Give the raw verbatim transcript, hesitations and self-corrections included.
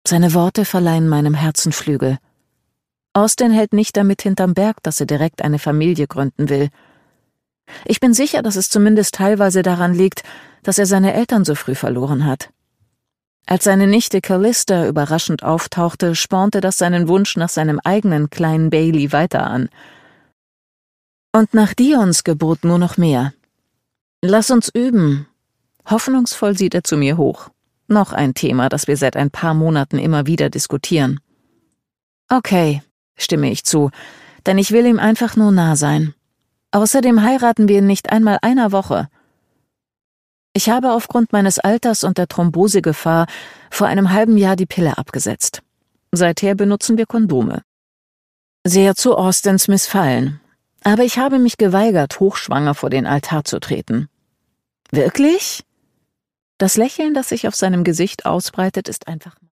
Seine Worte verleihen meinem Herzen Flügel. Austin hält nicht damit hinterm Berg, dass er direkt eine Familie gründen will. Ich bin sicher, dass es zumindest teilweise daran liegt, dass er seine Eltern so früh verloren hat. Als seine Nichte Callista überraschend auftauchte, spornte das seinen Wunsch nach seinem eigenen kleinen Bailey weiter an. Und nach Dions Geburt nur noch mehr. »Lass uns üben.« Hoffnungsvoll sieht er zu mir hoch. Noch ein Thema, das wir seit ein paar Monaten immer wieder diskutieren. »Okay«, stimme ich zu, denn ich will ihm einfach nur nah sein. Außerdem heiraten wir in nicht einmal einer Woche. Ich habe aufgrund meines Alters und der Thrombosegefahr vor einem halben Jahr die Pille abgesetzt. Seither benutzen wir Kondome. Sehr zu Austins Missfallen. Aber ich habe mich geweigert, hochschwanger vor den Altar zu treten. Wirklich? Das Lächeln, das sich auf seinem Gesicht ausbreitet, ist einfach